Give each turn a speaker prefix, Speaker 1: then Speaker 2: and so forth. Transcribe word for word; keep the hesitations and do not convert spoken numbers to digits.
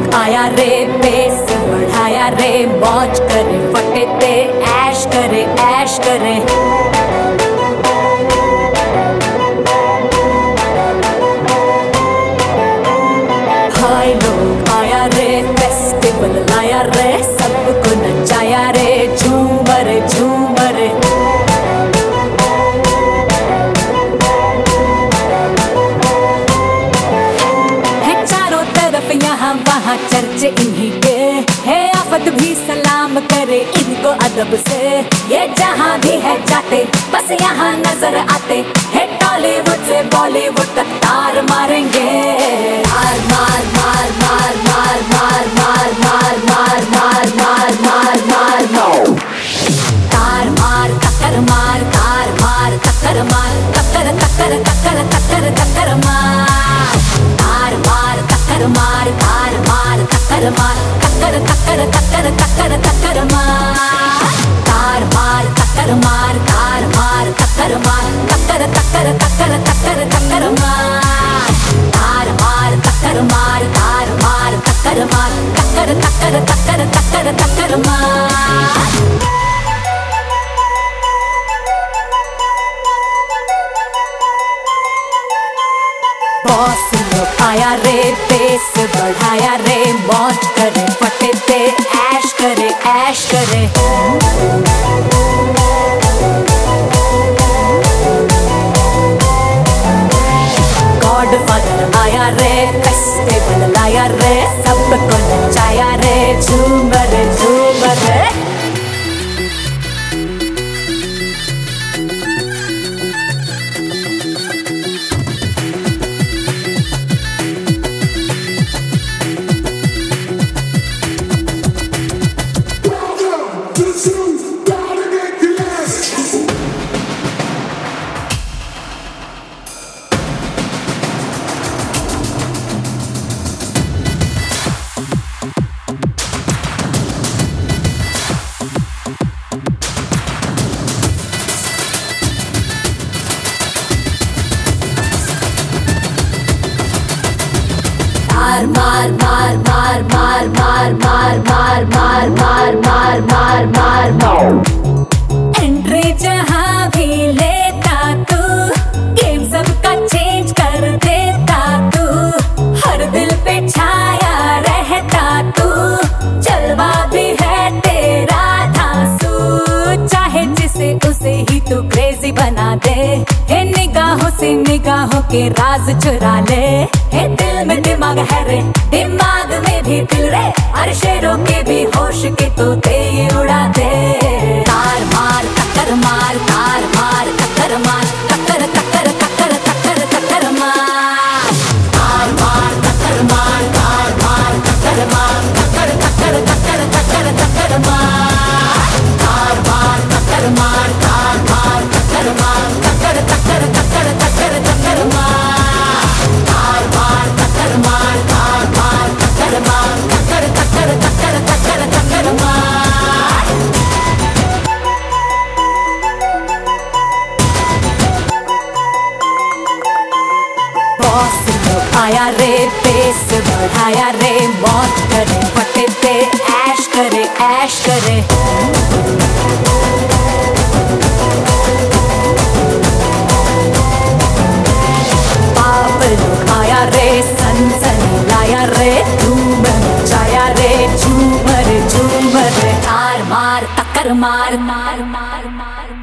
Speaker 1: लोग आया रे, बेस बढ़ाया रे, मौज करे फटे ते, ऐश करे ऐश करे। हाय लोग आया रे, फेस्टिवल लाया रे, सबको नचाया रे, झूमर झूमर। यहाँ वहाँ चर्चे इन्हीं के है, आफत भी सलाम करे इनको अदब से। ये जहाँ भी है जाते बस यहाँ नजर आते है, टॉलीवुड से बॉलीवुड तक तार मारेंगे। तार मार मार मार मार मार मार मार मार मार मार मार मार मार तार मार टक्कर मार, तार मार टक्कर मार, टक्कर टक्कर टक्कर टक्कर टक्कर मार, तार मार टक्कर मार, तार मार टक्कर मार, टक्कर टक्कर टक्कर टक्कर टक्कर मार, तार मार टक्कर मार, तार मार टक्कर मार, टक्कर टक्कर टक्कर टक्कर टक्कर मार, तार मार टक्कर मार, तार मार टक्कर मार, टक्कर टक्कर टक्कर टक्कर टक्कर मार। बॉस लोग आया रे, बेस बढ़ाया रे, मौज करे फटे ते, ऐश करे ऐश करे। गॉडफादर आया रे, फेस्टिवल लाया रे, सबको नचाया रे, झूमर झूमर। मार मार मार मार मार मार मार मार मार मार मार मार मार। एंट्री जहाँ भी लेता तू, गेम सबका चेंज कर देता तू, हर दिल पे छाया रहता तू, जलवा भी है तेरा धांसू, चाहे जिसे उसे ही तू क्रेजी बना दे, हे निगाहों से निगाहों के राज चुरा ले, हे दिल में दिमाग है रे, दिमाग में भी दिल रे, हर शेरों के भी होश के तोते ये उड़ा दे। तार मार टक्कर मार, तार मार टक्कर मार, टक्कर टक्कर टक्कर टक्कर टक्कर मार, तार मार टक्कर मार, तार मार टक्कर मार, टक्कर टक्कर टक्कर टक्कर टक्कर मार, तार मार टक्कर मार, तार मार टक्कर मार, टक्कर टक्कर टक्कर टक्कर टक्कर मार, तार मार टक्कर मार, तार मार टक्कर मार, टक्कर टक्कर टक्कर टक्कर टक्कर मार। बॉस लोग आया रे, बेस बढ़ाया रे, मौज करे फटे ते, ऐश करे ऐश करे। पाप लोग आया रे, सनसनी लाया रे, धूम मचाया रे, झूमर झूमर। तार मार टक्कर मार मार मार मार।